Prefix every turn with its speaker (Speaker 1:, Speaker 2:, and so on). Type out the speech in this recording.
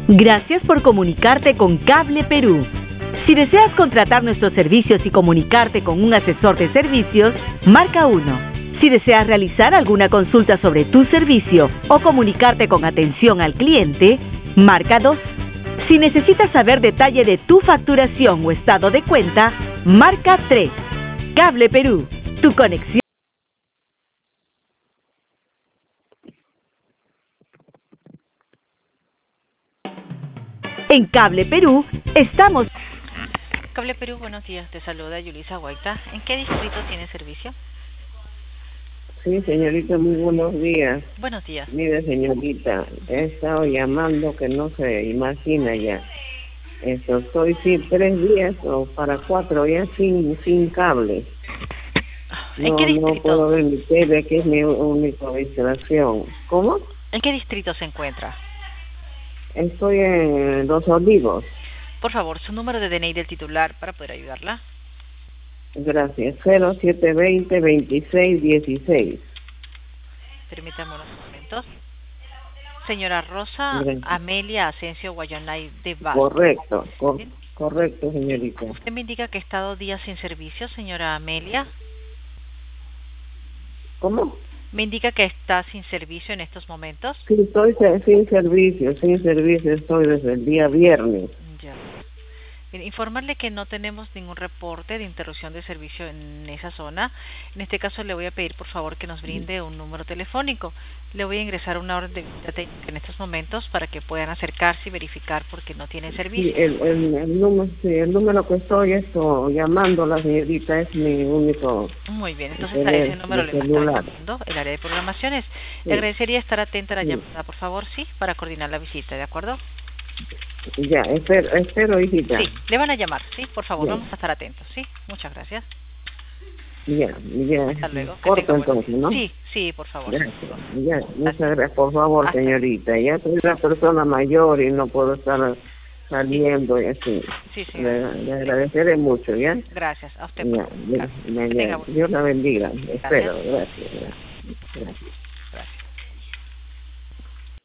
Speaker 1: Gracias por comunicarte con Cable Perú. Si deseas contratar nuestros servicios y comunicarte con un asesor de servicios, marca 1. Si deseas realizar alguna consulta sobre tu servicio o comunicarte con atención al cliente, marca 2. Si necesitas saber detalle de tu facturación o estado de cuenta, marca 3. Cable Perú, tu conexión. En Cable Perú estamos...
Speaker 2: Cable Perú, buenos días. Te saluda Yulisa Guaita. ¿En qué distrito tiene servicio?
Speaker 3: Sí, señorita, muy buenos días.
Speaker 2: Buenos días.
Speaker 3: Mire, señorita, he estado llamando que no se imagina ya. Estoy 3 días o para 4 ya sin cable.
Speaker 2: ¿En qué distrito?
Speaker 3: No puedo ver mi tele, que es mi única distracción. ¿Cómo?
Speaker 2: ¿En qué distrito se encuentra?
Speaker 3: Estoy en Los Olivos.
Speaker 2: Por favor, su número de DNI del titular para poder ayudarla.
Speaker 3: Gracias. 0720-2616.
Speaker 2: Permítame unos momentos. Señora Rosa Amelia Asensio Guayanay de Vaz.
Speaker 3: Correcto, correcto, señorita.
Speaker 2: ¿Usted me indica que ha estado días sin servicio, señora Amelia?
Speaker 3: ¿Cómo?
Speaker 2: ¿Me indica que está sin servicio en estos momentos?
Speaker 3: Sí, estoy sin servicio, estoy desde el día viernes.
Speaker 2: Ya. Bien, informarle que no tenemos ningún reporte de interrupción de servicio en esa zona. En este caso le voy a pedir por favor que nos brinde un número telefónico. Le voy a ingresar una orden de visita técnica en estos momentos para que puedan acercarse y verificar por qué no tienen servicio.
Speaker 3: Sí, el número que estoy llamando la señorita es mi único.
Speaker 2: Muy bien, entonces a ese número le va a estar llamando el área de programaciones.
Speaker 3: Sí.
Speaker 2: Le agradecería estar atenta a la llamada, por favor, sí, para coordinar la visita, ¿de acuerdo?
Speaker 3: Ya, espero, hijita.
Speaker 2: Sí, le van a llamar, sí, por favor,
Speaker 3: Bien.
Speaker 2: vamos a estar atentos, sí, muchas gracias.
Speaker 3: Ya.
Speaker 2: Hasta luego.
Speaker 3: Corto entonces, ¿no?
Speaker 2: Sí, por favor.
Speaker 3: Gracias. Ya, muchas gracias, por favor, señorita. Ya soy una persona mayor y no puedo estar saliendo y así.
Speaker 2: Sí.
Speaker 3: Le agradeceré mucho, ¿ya?
Speaker 2: Gracias, a usted.
Speaker 3: Ya, Dios la bendiga. Espero, gracias.
Speaker 2: Gracias.